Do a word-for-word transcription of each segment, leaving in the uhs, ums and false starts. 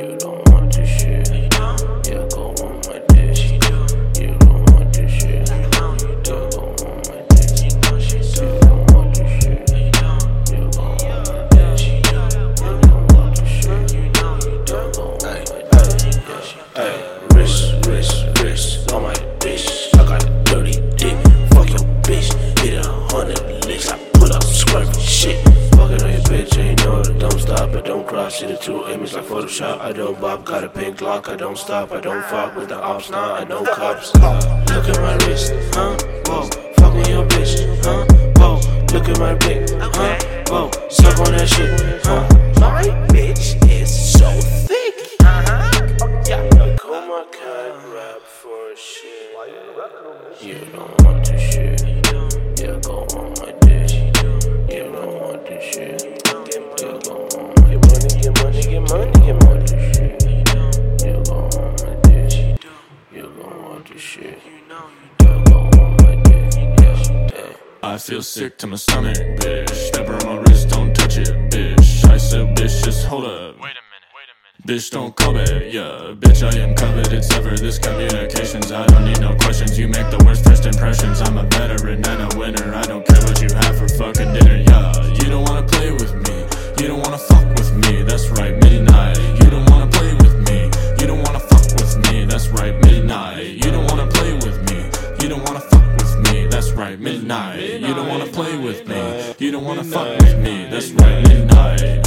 You don't want this shit. Yeah, go on my dish. You don't want this shit. Yeah, go on my dish. You don't want this shit. Yeah, go on my dish. You don't want this shit. Yeah, go on my dish. Hey, wrist, wrist, wrist on my bitch. I got a dirty dick. Fuck your bitch. Hit a hundred licks. I pull up swerving shit. Fucking on your bitch, ain't know it. Don't stop, I don't cross. See the two image like Photoshop. I don't bop, got a pink lock. I don't stop, I don't fuck with the ops. Nah, I know cops. Look at my wrist, huh? Whoa, fuck with your bitch, huh? Whoa, look at my dick, huh? Whoa, suck on that shit, huh? My bitch is so thick. Uh-huh. Yeah, I call my cat rap for shit. You don't want this shit. Yeah, go on my dick. You don't want this shit. Yeah, go on my money, get money, get money, get money. This shit. You go on my dick. You gon' want this shit. You go on my dick. Yeah. I feel sick to my stomach, bitch. Stepper on my wrist, don't touch it, bitch. I said, bitch, just hold up. Wait a minute, wait a minute. Bitch, don't call back, yeah. Bitch, I am covered, it's ever this communications. I don't need no questions, you make the worst first impressions. I'm a veteran and a winner, I don't care what you have for fucking dinner, yeah. You don't wanna play with me, you don't wanna fuck with me, that's right, midnight. You don't wanna play with me, you don't wanna fuck with me, that's right, midnight. You don't wanna play with me, you don't wanna fuck with me, that's right, midnight. You don't wanna play with me, you don't wanna fuck with me, that's right, midnight.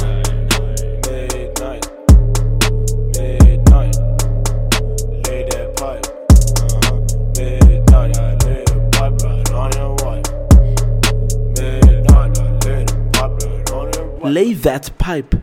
Lay that pipe.